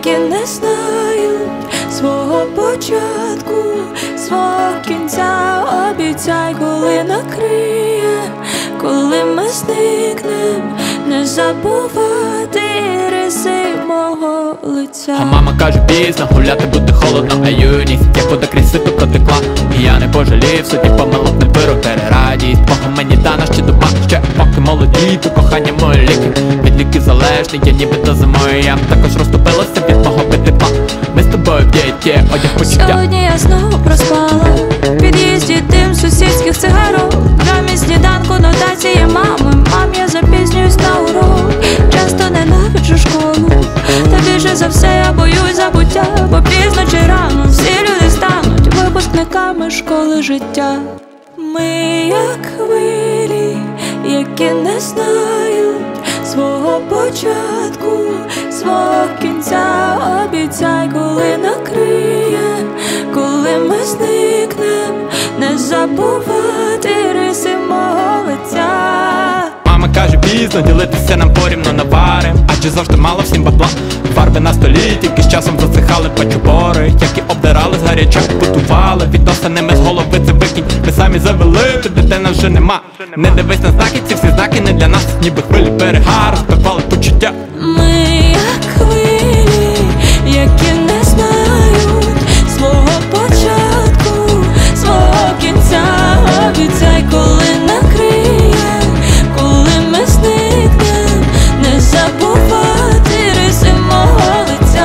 які не знають свого початку, свого кінця. Обіцяй, коли накриє, коли ми зникнем, не забувати риси мого лиця. А мама каже пізно, гуляти буде холодно, а юність як вода крізь сито протекла. І я не пожалів, собі помилок не беру, радість Бога мені дана ще доба, ще поки молоді, то кохання мої ліки. Від ліків залежний, я ніби зимою, я також розтопилася від мого тепла. Ми з тобою в дієті, одяг почуття. Сьогодні я знову проспала в під'їзді дим сусідських цигарок. Замість сніданку нотації мами, мам, я запізнююсь на урок. Часто ненавиджу школу, та більше за все я боюсь забуття. Бо пізно чи рано всі люди стануть випускниками школи життя. Ми як хвилі, які не знають свого початку, свого кінця. Обіцяй, коли накриє, коли ми зникнем, не забувати риси мого лиця. Мама каже пізно, ділитися нам порівно наварим, адже завжди мало всім бабла. Фарби на столі, тільки з часом засихали пачубори, які обдирали з гаряча, готували. Відносинами з голови це викинь, ми самі завели, то дитина вже нема. Не дивись на знаки, ці всі знаки не для нас, ніби хвилі берега, розпивали почуття. Ми як хвилі, які не знають свого початку, свого кінця. Обіцяй, коли накриє, коли ми зникнем, не забувати риси мого лиця.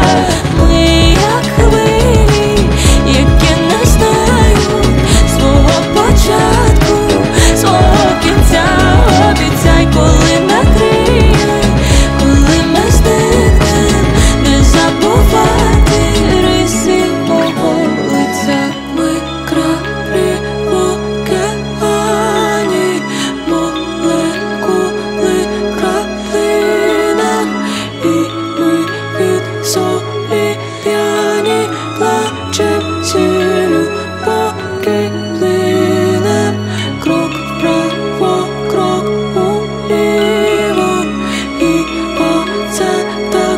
Ми як хвилі, які не знають свого початку, свого кінця. Обіцяй, коли накриє, коли ми зникнем, не забувати риси мого лиця. Ми краплі в океані, молекули краплина, і ми від солі п'яні плачем цілю, поки плинем. Крок вправо, крок уліво, і оце так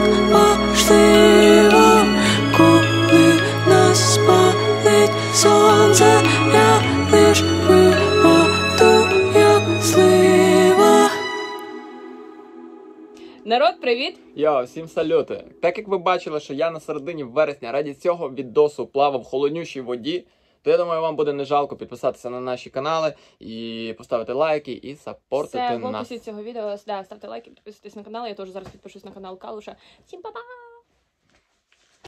важливо, коли нас спалить сонце, я лиш випаду, як слива. Народ, привіт! Йо, всім салюти! Так як ви бачили, що я на середині вересня раді цього відосу плавав в холоднющій воді, то я думаю, вам буде не жалко підписатися на наші канали і поставити лайки і саппортити Все, нас. в описі цього відео, ставте лайки, підписуйтесь на канал, я теж зараз підпишусь на канал Калуша. Всім па-па!